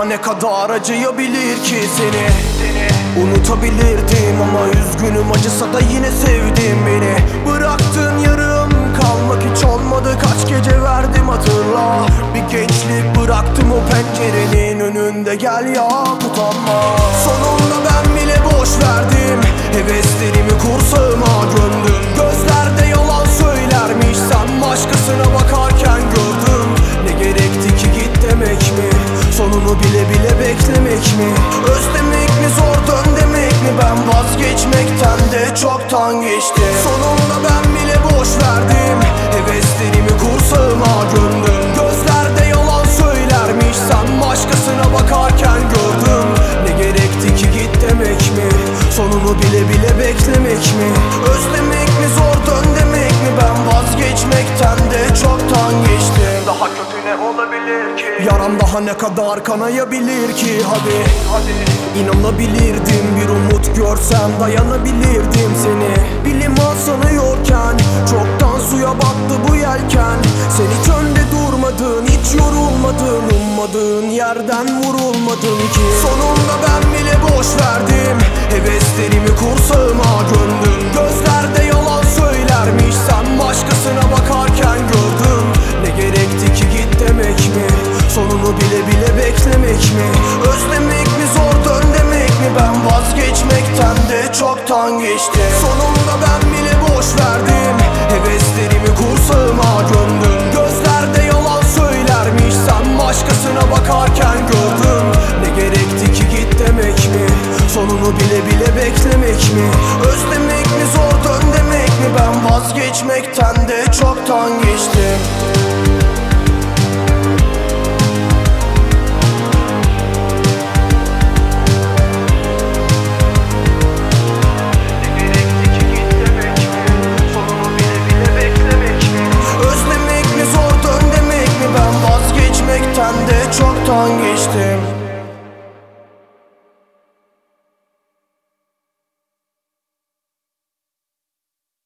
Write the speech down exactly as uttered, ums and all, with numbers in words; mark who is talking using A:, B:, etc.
A: ne kadar acıyabilir ki seni, seni unutabilirdim ama üzgünüm, acısa da yine sevdim beni. Bıraktın yarım kalmak hiç olmadı, kaç gece verdim hatırla. Bir gençlik bıraktım o pencerenin önünde, gel ya utanma. Sonunda ben bile boş verdim, heveslerimi kursağıma gömdüm. Gözlerde yalan söylermiş, sen başkasına bakarken gördüm. Ne gerekti ki git demek mi, sonunu bile bile beklemek mi? Özlemek mi, zor dön demek mi? Ben vazgeçmekten de çoktan geçtim. Sonunda ben bile boş verdim, heveslerimi kursağıma gömdüm. Gözlerde yalan söylermiş, sen başkasına bakarken gördüm. Ne gerekti ki git demek mi, sonunu bile bile beklemek mi? Özlemek mi, zor dön demek mi? Ben vazgeçmekten de çoktan geçtim. Daha kötü ne olabilir ki? Yaram daha ne kadar kanayabilir ki? Hadi, hadi İnanabilirdim, bir umut görsem dayanabilirdim seni. Bilim al sanıyorken çoktan suya battı bu yelken. Sen hiç önde durmadın, hiç yorulmadın, ummadığın yerden vurulmadın ki. Sonunda ben bile boş verdim, heveslerimi kursağıma gömdüm. Gözlerde yalan söylermiş, sen başkasına bakarken gördüm. Ne gerekti ki git demek mi, sonunu bile bile beklemek mi? Özlemek mi, zor dön demek mi? Ben vazgeçmekten de çoktan geçtim. Sonunda ben bile boş verdim, heveslerimi kursağıma gömdüm. Gözlerde yalan söylermiş, sen başkasına bakarken gördüm. Ne gerekti ki git demek mi, sonunu bile bile beklemek mi? Özlemek mi, zor dön demek mi? Ben vazgeçmekten de çoktan geçtim.